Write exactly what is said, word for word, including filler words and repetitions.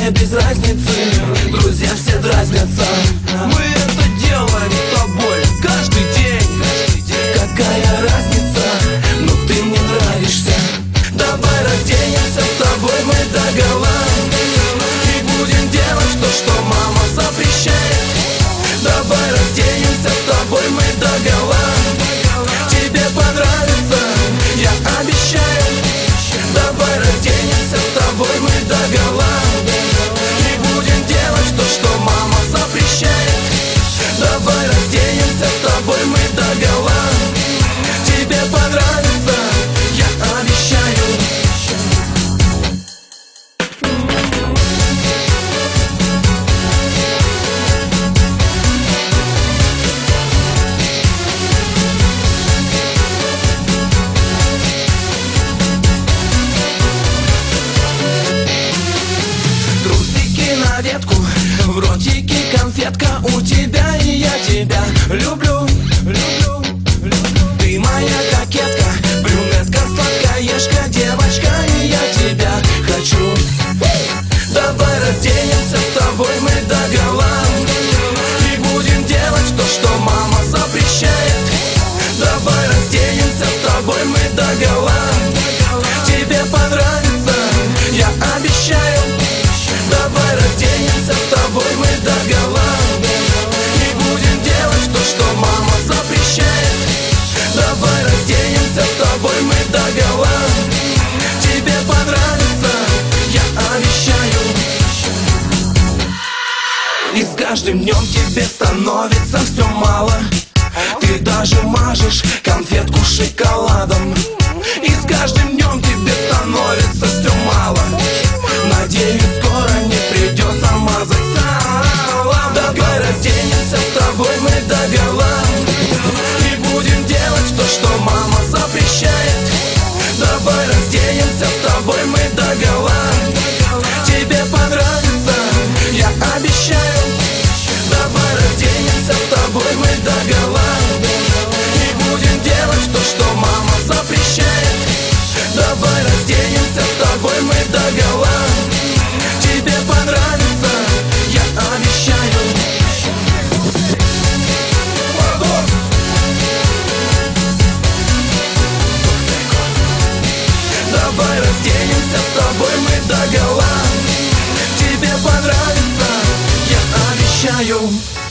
мне без разницы, друзья все дразнятся. Мы это делаем с тобой каждый день. Какая разница, но ты мне нравишься. Давай разденемся с тобой мы догола и будем делать то, что мама запрещает. Давай разденемся с тобой мы догола. Тебе понравится, я обещаю. Давай разденемся с тобой мы догола и будем делать то, что мама запрещает. Давай разденемся с тобой мы догола. Тебе понравится, я обещаю. Трусики на ветку, в ротике конфетка. У тебя и я тебя люблю, люблю, люблю. Ты моя кокетка, брюнетка, сладкоежка, девочка, и я тебя хочу. Давай разденемся с тобой мы догола и будем делать то, что мама запрещает. Давай разденемся с тобой мы догола. Тебе понравится, я обещаю. Давай разденемся с тобой мы догола и будем делать то, что мама запрещает. Давай разденемся с тобой мы догола. Тебе понравится, я обещаю. И с каждым днем тебе становится все мало. Ты даже мажешь конфетку шоколадом. И с каждым днем тебе становится все мало. Надеюсь, скоро не придется мазать салом. Давай разденемся с тобой мы догола и будем делать то, что мама запрещает. Давай разденемся с тобой мы догола. Тебе понравится, я обещаю. Давай разденемся с тобой мы догола и будем делать то, что мама запрещает. Давай разденемся с тобой мы догола. Тебе понравится, я обещаю. Давай разденемся с тобой мы догола. Тебе понравится, я обещаю.